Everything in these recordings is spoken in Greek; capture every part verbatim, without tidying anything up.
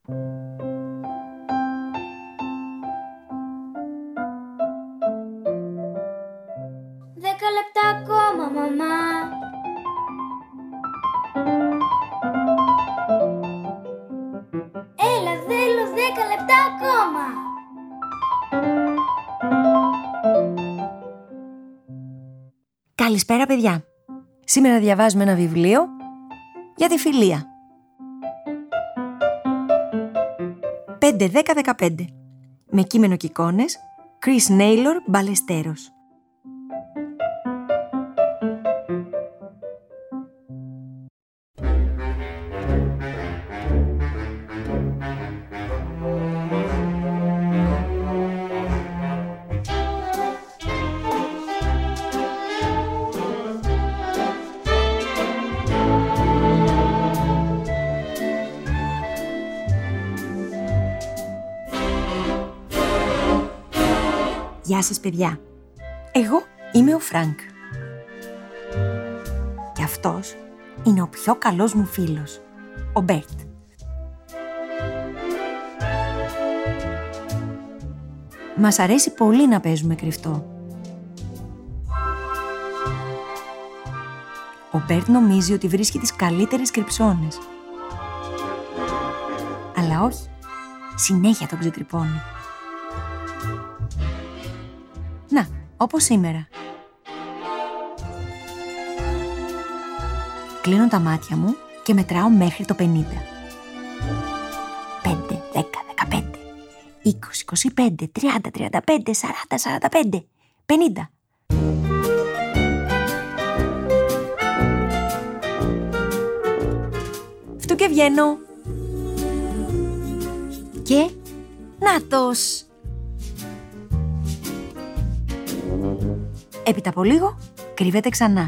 Δέκα λεπτά ακόμα, μαμά. Έλα, θέλω δέκα λεπτά ακόμα. Καλησπέρα, παιδιά. Σήμερα διαβάζουμε ένα βιβλίο για τη φιλία. πέντε δέκα δεκαπέντε. Με κείμενο και εικόνες Chris Naylor Ballesteros. Γεια σας, παιδιά. Εγώ είμαι ο Φρανκ. Και αυτός είναι ο πιο καλός μου φίλος, ο Μπέρτ. Μας αρέσει πολύ να παίζουμε κρυφτό. Ο Μπέρτ νομίζει ότι βρίσκει τις καλύτερες κρυψώνες. Αλλά όχι, συνέχεια τον ξετρυπώνει. Να, όπως σήμερα. Κλείνω τα μάτια μου και μετράω μέχρι το πενήντα. πέντε, δέκα, δεκαπέντε, είκοσι, είκοσι πέντε, τριάντα, τριάντα πέντε, σαράντα, σαράντα πέντε, πενήντα. Φτού και βγαίνω. Και νάτος. Έπειτα από λίγο, κρύβεται ξανά.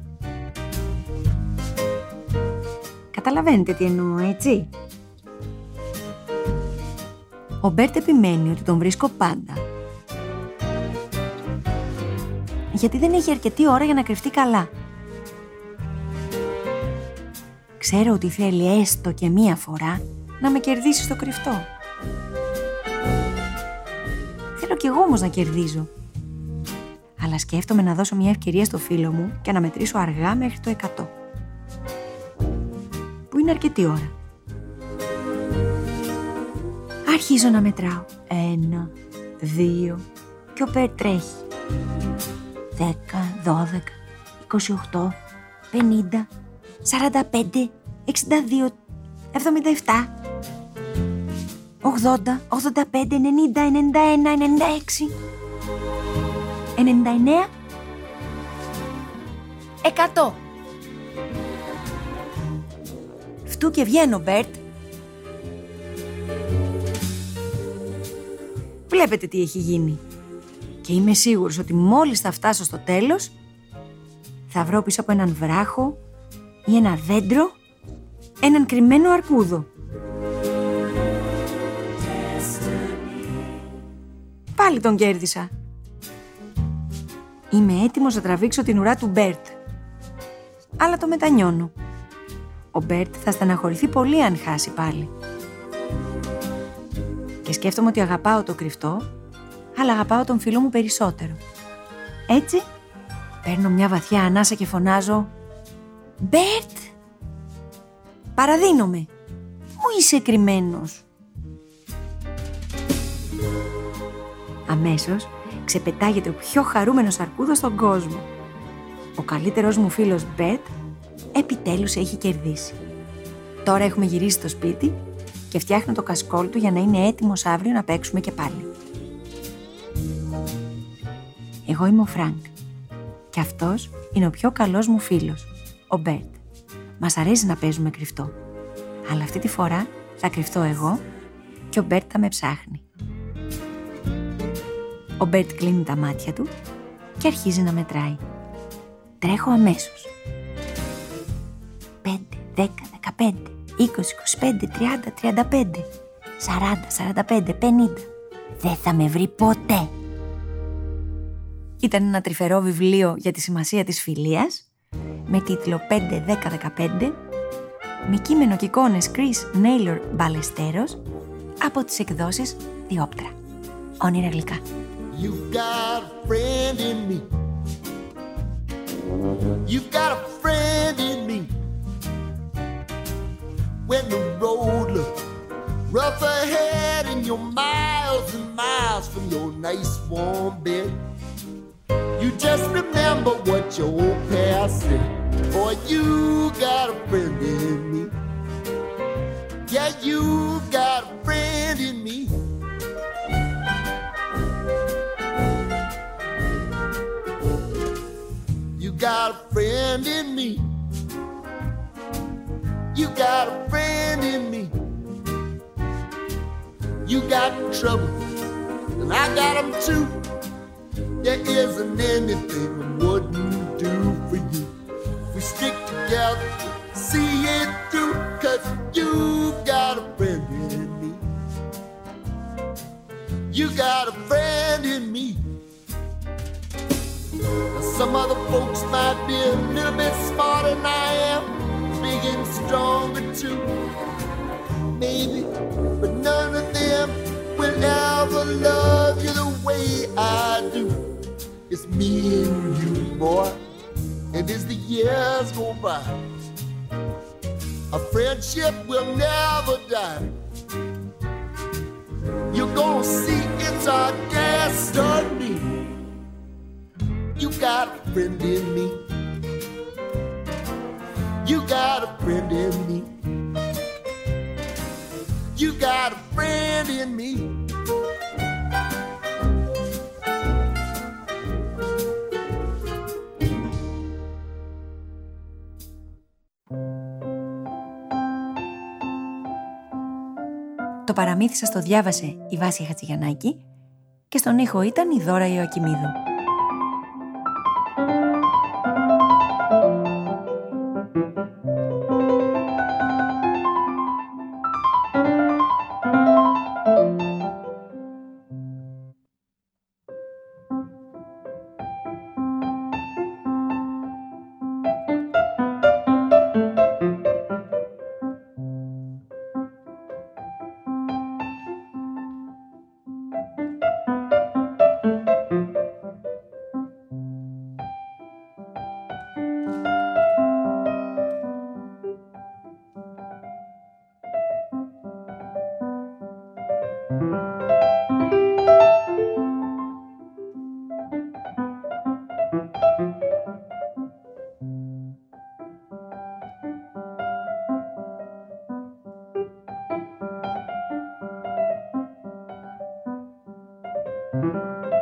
Καταλαβαίνετε τι εννοώ, έτσι? Ο Μπέρτ επιμένει ότι τον βρίσκω πάντα. Γιατί δεν έχει αρκετή ώρα για να κρυφτεί καλά. Ξέρω ότι θέλει έστω και μία φορά να με κερδίσει στο κρυφτό. Θέλω κι εγώ όμως να κερδίζω. Αλλά σκέφτομαι να δώσω μια ευκαιρία στο φίλο μου και να μετρήσω αργά μέχρι το εκατό. Που είναι αρκετή ώρα. Αρχίζω να μετράω. Ένα, δύο και ο Μπέρτ τρέχει. Δέκα, δώδεκα, είκοσι οκτώ, πενήντα, σαράντα πέντε, εξήντα δύο, εβδομήντα επτά, ογδόντα, ογδόντα πέντε, ενενήντα, ενενήντα ένα, ενενήντα έξι, ενενήντα εννέα, εκατό. Φτού και βγαίνω, Μπέρτ. Βλέπετε τι έχει γίνει. Και είμαι σίγουρος ότι μόλις θα φτάσω στο τέλος, θα βρω πίσω από έναν βράχο ή ένα δέντρο έναν κρυμμένο αρκούδο. Πάλι τον κέρδισα. Είμαι έτοιμος να τραβήξω την ουρά του Μπέρτ. Αλλά το μετανιώνω. Ο Μπέρτ θα στεναχωρηθεί πολύ αν χάσει πάλι. Και σκέφτομαι ότι αγαπάω το κρυφτό, αλλά αγαπάω τον φίλο μου περισσότερο. Έτσι, παίρνω μια βαθιά ανάσα και φωνάζω «Μπέρτ! Παραδίνομαι! Πού είσαι κρυμμένος?» Αμέσως ξεπετάγεται ο πιο χαρούμενος αρκούδος στον κόσμο. Ο καλύτερος μου φίλος Μπέρτ επιτέλους έχει κερδίσει. Τώρα έχουμε γυρίσει στο σπίτι και φτιάχνω το κασκόλ του για να είναι έτοιμος αύριο να παίξουμε και πάλι. Εγώ είμαι ο Φρανκ και αυτός είναι ο πιο καλός μου φίλος, ο Μπέρτ. Μας αρέσει να παίζουμε κρυφτό, αλλά αυτή τη φορά θα κρυφτώ εγώ και ο Μπέρτ θα με ψάχνει. Ο Μπέρτ κλείνει τα μάτια του και αρχίζει να μετράει. Τρέχω αμέσως. πέντε, δέκα, δεκαπέντε, είκοσι, είκοσι πέντε, τριάντα, τριάντα πέντε, σαράντα, σαράντα πέντε, πενήντα. Δεν θα με βρει ποτέ. Ήταν ένα τρυφερό βιβλίο για τη σημασία της φιλίας με τίτλο πέντε δέκα δεκαπέντε με κείμενο και εικόνες Chris Naylor Ballesteros από τις εκδόσεις Διόπτρα. Όνειρα γλυκά. You've got a friend in me. You've got a friend in me. When the road looks rough ahead and you're miles and miles from your nice warm bed, you just remember what your old past said. Boy, you got a friend in me. Yeah, you got a friend in me. You got a friend in me. You got a friend in me. You got trouble, and I got them too. There isn't anything I wouldn't do for you. We stick together, see it through, 'cause you got a friend in me. You got a friend in me. Now some other folks might be a little bit smarter than I am, big and stronger too, maybe, but none of them will ever love you the way I do. It's me and you, boy, and as the years go by, our friendship will never die. You're gonna see it's our destiny. You got a friend in me. You got a friend in me. You got a friend in me. Το παραμύθι σας το διάβασε η Βάσια Χατζηγιαννάκη και στον ήχο ήταν η Δώρα Ιωακημίδου. Thank you.